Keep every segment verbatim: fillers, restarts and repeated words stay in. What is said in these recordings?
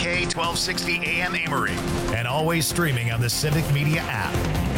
K twelve sixty A M Amory, and always streaming on the Civic Media app.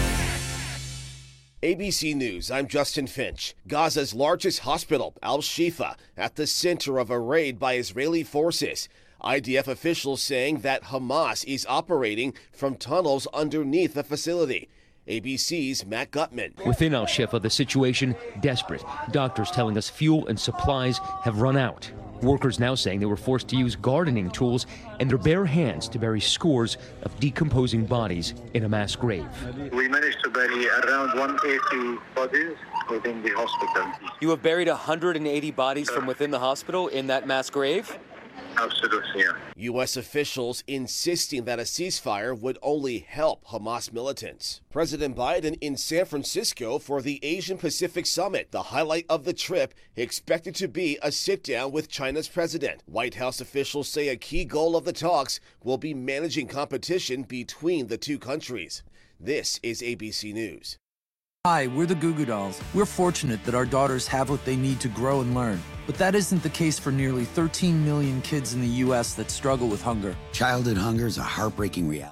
A B C News, I'm Justin Finch. Gaza's largest hospital, Al-Shifa, at the center of a raid by Israeli forces. I D F officials saying that Hamas is operating from tunnels underneath the facility. A B C's Matt Gutman. Within Al-Shifa, the situation desperate. Doctors telling us fuel and supplies have run out. Workers now saying they were forced to use gardening tools and their bare hands to bury scores of decomposing bodies in a mass grave. We managed to bury around one hundred eighty bodies within the hospital. You have buried one hundred eighty bodies from within the hospital in that mass grave? Absolutely, yeah. U S officials insisting that a ceasefire would only help Hamas militants. President Biden in San Francisco for the Asian Pacific Summit. The highlight of the trip expected to be a sit-down with China's president. White House officials say a key goal of the talks will be managing competition between the two countries. This is A B C News. Hi, we're the Goo Goo Dolls. We're fortunate that our daughters have what they need to grow and learn. But that isn't the case for nearly thirteen million kids in the U S that struggle with hunger. Childhood hunger is a heartbreaking reality.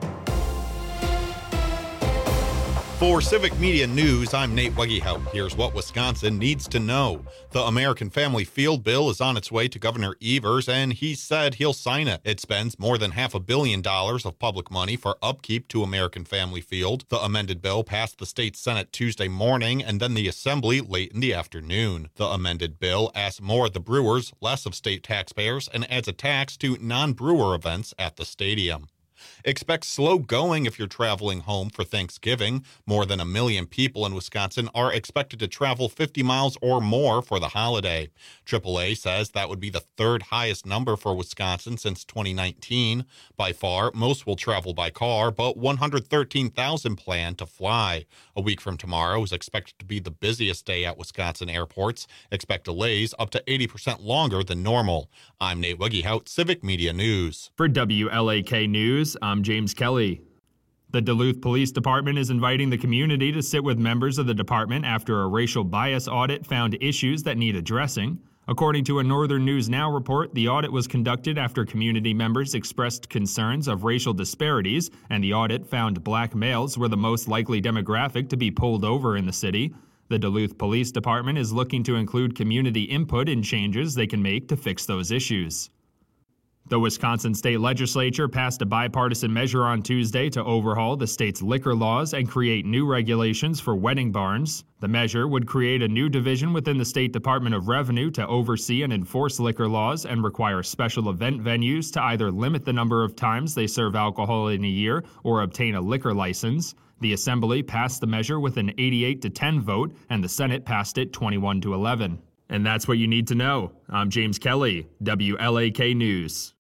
For Civic Media News, I'm Nate Wegehout. Here's what Wisconsin needs to know. The American Family Field bill is on its way to Governor Evers, and he said he'll sign it. It spends more than half a billion dollars of public money for upkeep to American Family Field. The amended bill passed the state Senate Tuesday morning and then the Assembly late in the afternoon. The amended bill asks more of the Brewers, less of state taxpayers, and adds a tax to non-Brewer events at the stadium. Expect slow going if you're traveling home for Thanksgiving. More than a million people in Wisconsin are expected to travel fifty miles or more for the holiday. triple A says that would be the third highest number for Wisconsin since twenty nineteen. By far, most will travel by car, but one hundred thirteen thousand plan to fly. A week from tomorrow is expected to be the busiest day at Wisconsin airports. Expect delays up to eighty percent longer than normal. I'm Nate Wegehout, Civic Media News. For W L A K News, I'm James Kelly. The Duluth Police Department is inviting the community to sit with members of the department after a racial bias audit found issues that need addressing. According to a Northern News Now report, the audit was conducted after community members expressed concerns of racial disparities, and the audit found black males were the most likely demographic to be pulled over in the city. The Duluth Police Department is looking to include community input in changes they can make to fix those issues. The Wisconsin State Legislature passed a bipartisan measure on Tuesday to overhaul the state's liquor laws and create new regulations for wedding barns. The measure would create a new division within the State Department of Revenue to oversee and enforce liquor laws and require special event venues to either limit the number of times they serve alcohol in a year or obtain a liquor license. The Assembly passed the measure with an eighty-eight to ten vote, and the Senate passed it twenty-one to eleven. And that's what you need to know. I'm James Kelly, W L A K News.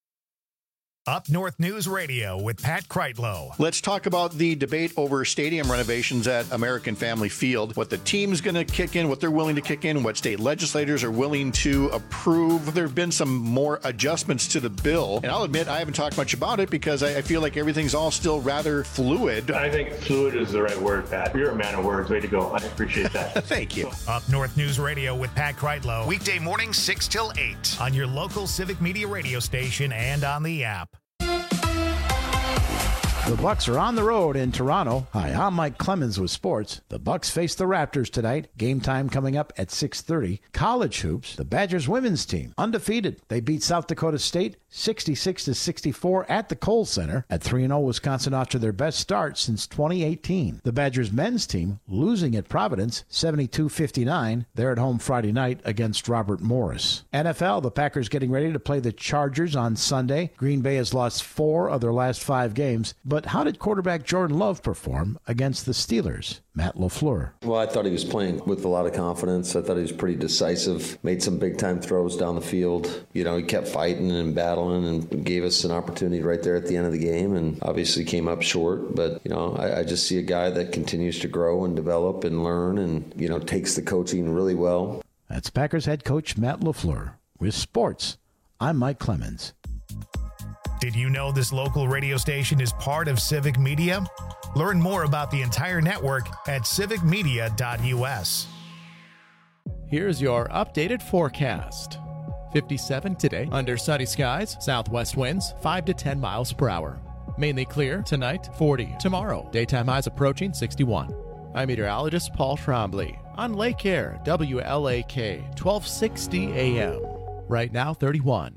Up North News Radio with Pat Kreitlow. Let's talk about the debate over stadium renovations at American Family Field, what the team's going to kick in, what they're willing to kick in, what state legislators are willing to approve. There have been some more adjustments to the bill, and I'll admit I haven't talked much about it because I feel like everything's all still rather fluid. I think fluid is the right word, Pat. You're a man of words. Way to go. I appreciate that. Thank you. Up North News Radio with Pat Kreitlow. Weekday mornings six till eight on your local Civic Media radio station and on the app. The Bucks are on the road in Toronto. Hi, I'm Mike Clemens with sports. The Bucks face the Raptors tonight. Game time coming up at six thirty. College hoops. The Badgers women's team undefeated. They beat South Dakota State sixty-six to sixty-four at the Kohl Center. At three and oh, Wisconsin off to their best start since twenty eighteen. The Badgers men's team losing at Providence seventy-two fifty-nine. They're at home Friday night against Robert Morris. N F L. The Packers getting ready to play the Chargers on Sunday. Green Bay has lost four of their last five games, but how did quarterback Jordan Love perform against the Steelers? Matt LaFleur. Well, I thought he was playing with a lot of confidence. I thought he was pretty decisive, made some big-time throws down the field. You know, he kept fighting and battling and gave us an opportunity right there at the end of the game, and obviously came up short. But, you know, I, I just see a guy that continues to grow and develop and learn and, you know, takes the coaching really well. That's Packers head coach Matt LaFleur. With sports, I'm Mike Clemens. Did you know this local radio station is part of Civic Media? Learn more about the entire network at civic media dot u s. Here's your updated forecast. fifty-seven today. Under sunny skies, southwest winds five to ten miles per hour. Mainly clear tonight, forty. Tomorrow, daytime highs approaching sixty-one. I'm meteorologist Paul Trombley on Lake Air, W L A K, twelve sixty A M. Right now, thirty-one.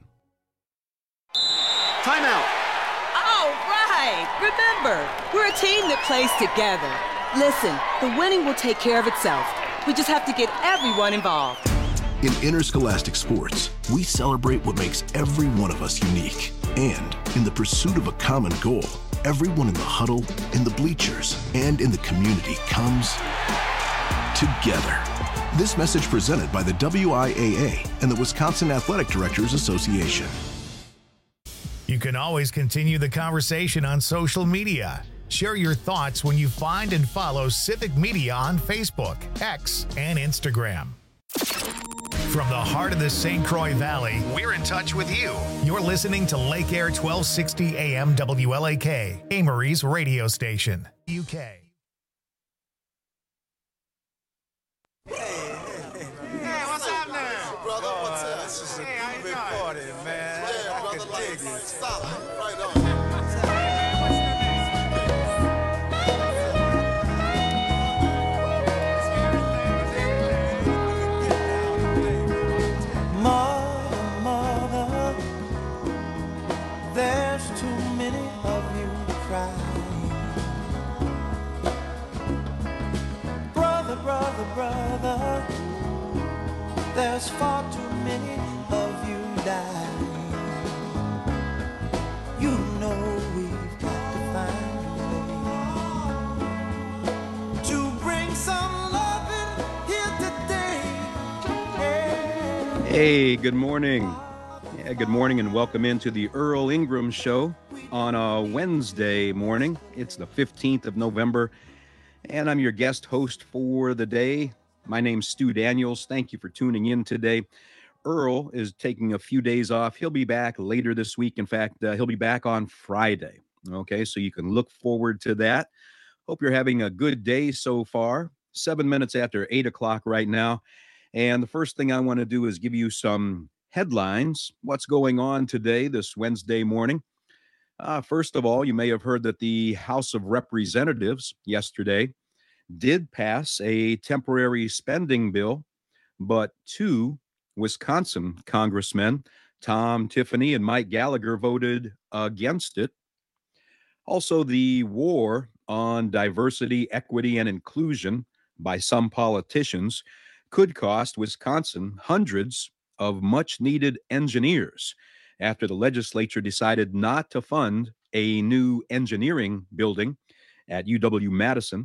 Timeout. All right. Remember, we're a team that plays together. Listen, the winning will take care of itself. We just have to get everyone involved. In interscholastic sports, we celebrate what makes every one of us unique. And in the pursuit of a common goal, everyone in the huddle, in the bleachers, and in the community comes together. This message presented by the W I A A and the Wisconsin Athletic Directors Association. You can always continue the conversation on social media. Share your thoughts when you find and follow Civic Media on Facebook, X, and Instagram. From the heart of the Saint Croix Valley, we're in touch with you. You're listening to Lake Air twelve sixty A M W L A K, Amory's radio station, U K. Hey, what's happening? Brother, what's up? This is a hey, big party, man. Yeah, I brother, like it. Solid. Right on. Mother, mother, there's too many of you crying. Brother, brother, brother, there's far too many of you dying. You know we've got to find a way to bring some loving here today. Yeah. Hey, good morning. Yeah, good morning and welcome into the Earl Ingram Show on a Wednesday morning. It's the fifteenth of November, and I'm your guest host for the day. My name's Stu Daniels. Thank you for tuning in today. Earl is taking a few days off. He'll be back later this week. In fact, uh, he'll be back on Friday. Okay, so you can look forward to that. Hope you're having a good day so far. Seven minutes after eight o'clock right now. And the first thing I want to do is give you some headlines. What's going on today, this Wednesday morning? Uh, first of all, you may have heard that the House of Representatives yesterday did pass a temporary spending bill, but two Wisconsin congressmen, Tom Tiffany and Mike Gallagher, voted against it. Also, the war on diversity, equity, and inclusion by some politicians could cost Wisconsin hundreds of much-needed engineers after the legislature decided not to fund a new engineering building at U W-Madison.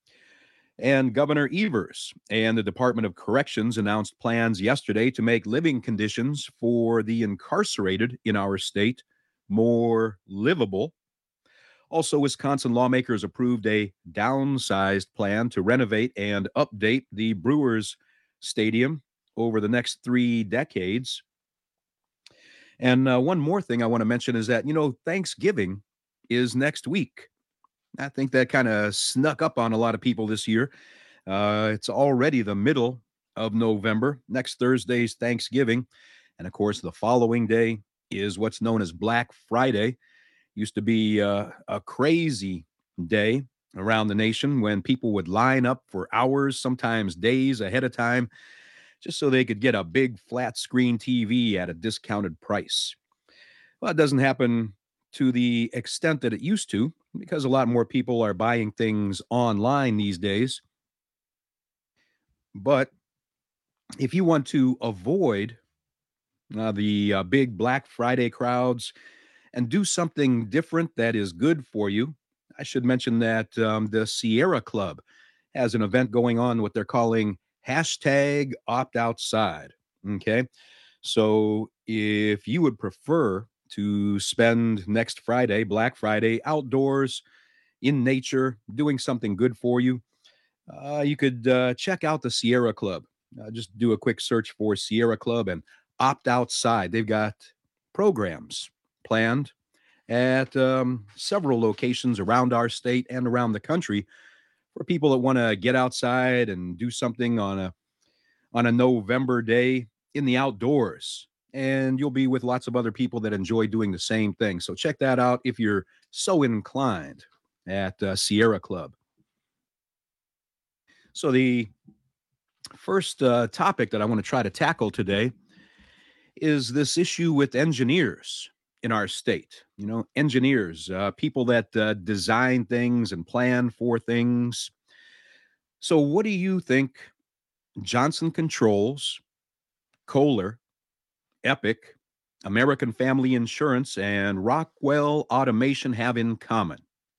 And Governor Evers and the Department of Corrections announced plans yesterday to make living conditions for the incarcerated in our state more livable. Also, Wisconsin lawmakers approved a downsized plan to renovate and update the Brewers Stadium over the next three decades. And uh, one more thing I want to mention is that, you know, Thanksgiving is next week. I think that kind of snuck up on a lot of people this year. Uh, it's already the middle of November. Next Thursday's Thanksgiving. And of course, the following day is what's known as Black Friday. Used to be uh, a crazy day around the nation when people would line up for hours, sometimes days ahead of time, just so they could get a big flat screen T V at a discounted price. Well, it doesn't happen to the extent that it used to, because a lot more people are buying things online these days. But if you want to avoid uh, the uh, big Black Friday crowds and do something different that is good for you, I should mention that um, the Sierra Club has an event going on, what they're calling hashtag opt outside. Okay. So if you would prefer to spend next Friday, Black Friday, outdoors, in nature, doing something good for you, uh, you could uh, check out the Sierra Club. Uh, just do a quick search for Sierra Club and opt outside. They've got programs planned at um, several locations around our state and around the country for people that want to get outside and do something on a on a November day in the outdoors. and you'll be with lots of other people that enjoy doing the same thing. So check that out if you're so inclined at uh, Sierra Club. So the first uh, topic that I want to try to tackle today is this issue with engineers in our state. You know, engineers, uh, people that uh, design things and plan for things. So what do you think Johnson Controls, Kohler, Epic, American Family Insurance, and Rockwell Automation have in common?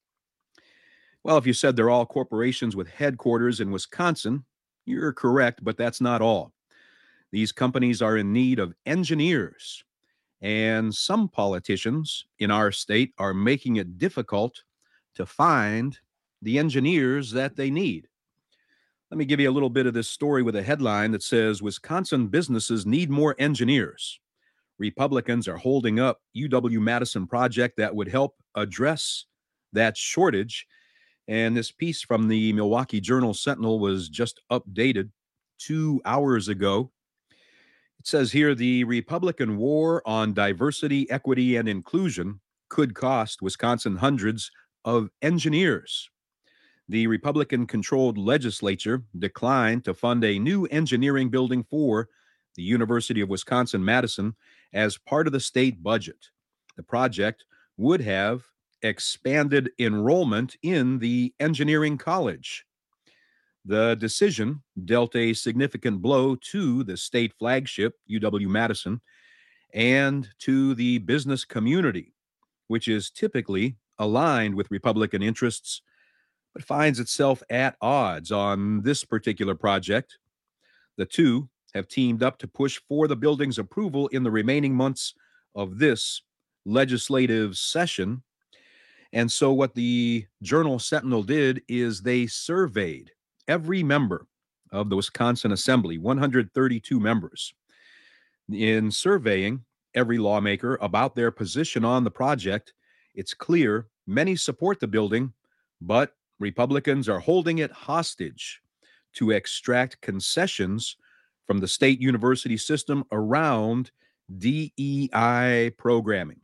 Well, if you said they're all corporations with headquarters in Wisconsin, you're correct, but that's not all. These companies are in need of engineers, and some politicians in our state are making it difficult to find the engineers that they need. Let me give you a little bit of this story with a headline that says, Wisconsin businesses need more engineers. Republicans are holding up U W-Madison project that would help address that shortage. And this piece from the Milwaukee Journal-Sentinel was just updated two hours ago. It says here, the Republican war on diversity, equity, and inclusion could cost Wisconsin hundreds of engineers. The Republican-controlled legislature declined to fund a new engineering building for the University of Wisconsin-Madison as part of the state budget. The project would have expanded enrollment in the engineering college. The decision dealt a significant blow to the state flagship, U W-Madison, and to the business community, which is typically aligned with Republican interests, but finds itself at odds on this particular project. The two have teamed up to push for the building's approval in the remaining months of this legislative session. And so what the Journal-Sentinel did is they surveyed every member of the Wisconsin Assembly, one hundred thirty-two members. In surveying every lawmaker about their position on the project, it's clear many support the building, but Republicans are holding it hostage to extract concessions from the state university system around D E I programming.